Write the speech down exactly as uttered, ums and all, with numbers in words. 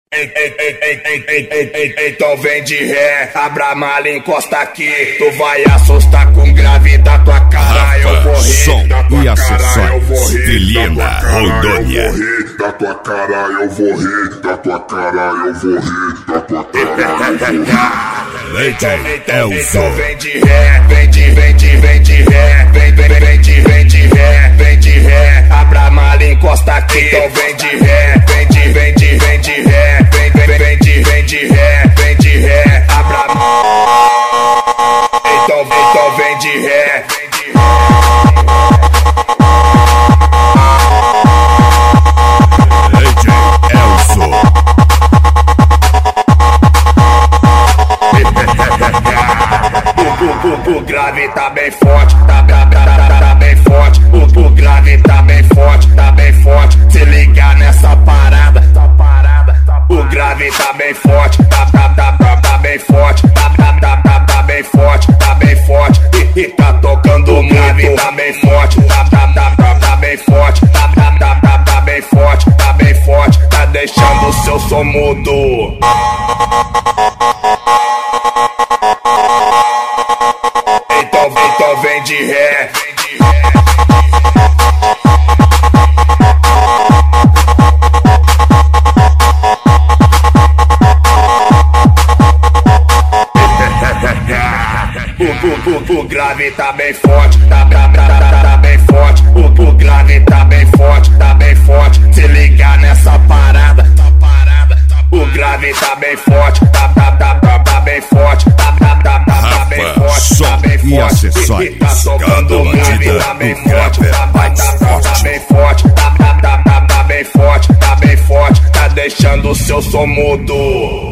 Ei, ei, ei, ei, ei, ei, ei, ei, ei, então vem de ré, abra a mala e encosta aqui. Tu vai assustar com grave da tua cara. Eu vou rir da tua cara, eu vou rir da tua cara. Eu vou rir da tua cara, eu vou rir da tua cara, eu vou rir da tua cara. Então, então, então vem de ré, vem de, vem de, vem de ré, vem, vem, vem de, vem de ré, vem de ré, abra a mala e encosta aqui. Então vem de ré, vem de, vem de, vem de ré, vem, vem, vem de, vem de ré, vem de ré, abra a mala. Então, então vem de ré, vem de ré. O grave tá bem forte, tá, tá, tá, tá, tá bem forte. O, o grave tá bem forte, tá bem forte. Se ligar nessa parada, essa parada. O grave tá bem forte, tá, tá, tá, tá, tá bem forte. Tá, tá, tá, tá, tá bem forte, tá bem forte. E, e tá tocando o grave tá bem forte, tá, tá, tá, tá, tá bem forte. Tá, tá, tá, tá, tá bem forte, tá bem forte. Tá deixando o seu som mudo. Então vem de ré, vem de ré. O, o, o, o grave tá bem forte, tá, tá, tá, tá, tá bem forte. O, o grave tá bem forte, tá bem forte. Se ligar nessa parada, essa parada. O grave tá bem forte, tá, tá, tá, tá, tá bem forte. Tá, tá, tá, tá, tá bem forte, tá bem forte. E acessórios, tá tocando o grave, tá bem forte, tá, vai, tá, tá, tá bem forte, tá, tá, tá, tá, tá bem forte, tá bem forte, tá deixando o seu som mudo.